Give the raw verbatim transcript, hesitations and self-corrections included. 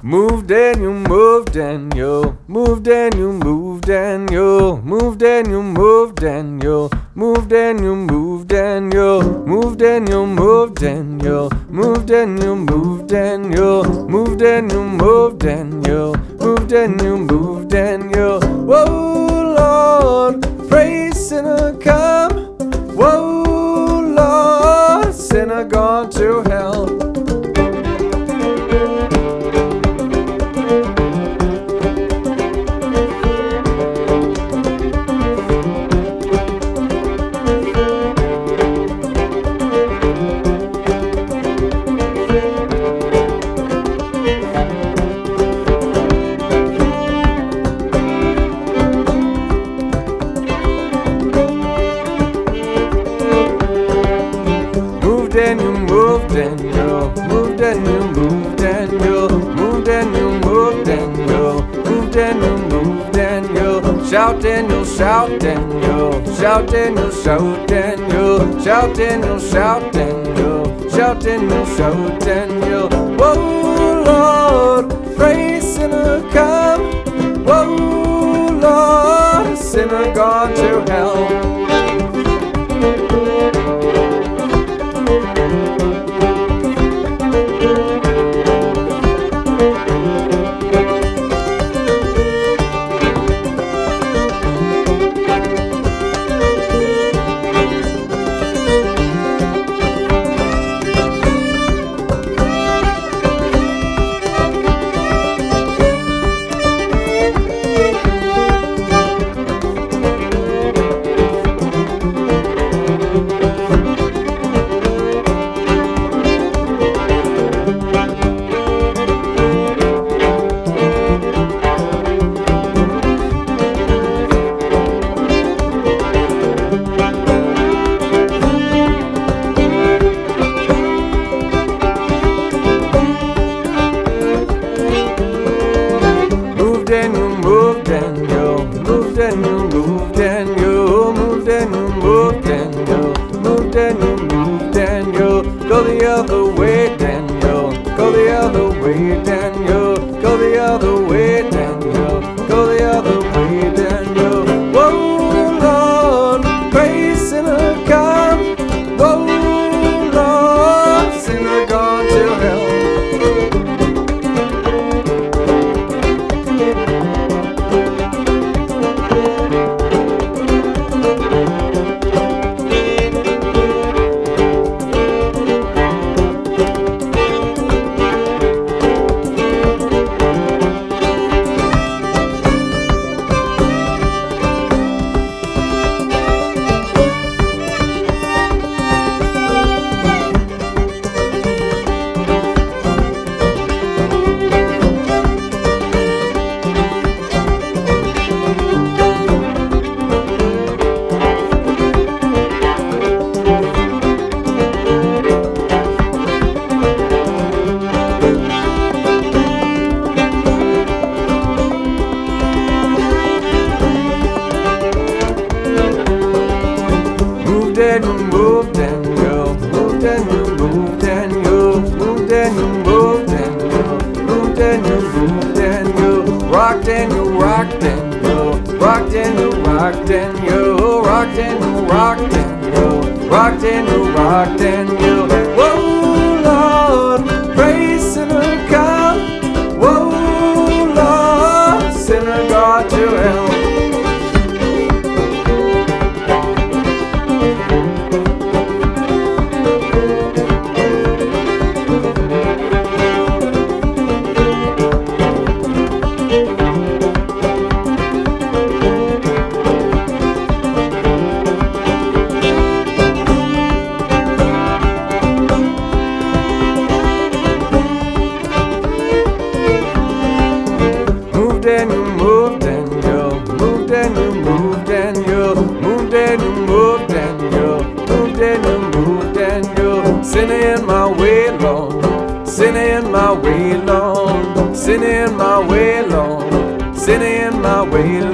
Move Daniel, move Daniel, move Daniel, move Daniel, move Daniel, move Daniel, move Daniel, move Daniel, move Daniel, move Daniel, move Daniel, move Daniel, move Daniel, move Daniel, move Daniel, move Daniel. Whoa, Lord, pray sinner come. Whoa, Lord, sinner gone to hell. Daniel, move Daniel, move Daniel, move Daniel, move Daniel, move Daniel, move Daniel, move Daniel. Shout Daniel, shout Daniel, shout Daniel, shout Daniel, shout Daniel, shout Daniel, shout Daniel, shout Daniel. Whoa, Lord, pray sinner come. Whoa, Lord, sinner gone to hell. Daniel, move Daniel, move Daniel, move Daniel, move Daniel, move Daniel, move Daniel, move Daniel. Go the other way, Daniel. Go the other way, Daniel. Go the other way, Daniel. Go the other way, Daniel. Whoa, Lord, pray sinner come. Whoa, Lord, sinner gone to hell. Daniel, move Daniel, move Daniel, move Daniel, move Daniel, move Daniel, move Daniel, move Daniel. Rock Daniel, rock Daniel, rock Daniel, rock Daniel, rock Daniel, rock Daniel, rock Daniel, rock Daniel. Whoa, Lord, pray sinner come. Whoa, Lord, sinner gone to hell. Daniel, move Daniel, move Daniel, move Daniel, move Daniel, move Daniel, move Daniel, move Daniel. Sin in my way, Lord, sin in my way, Lord, sin in my way, Lord, sin in my way,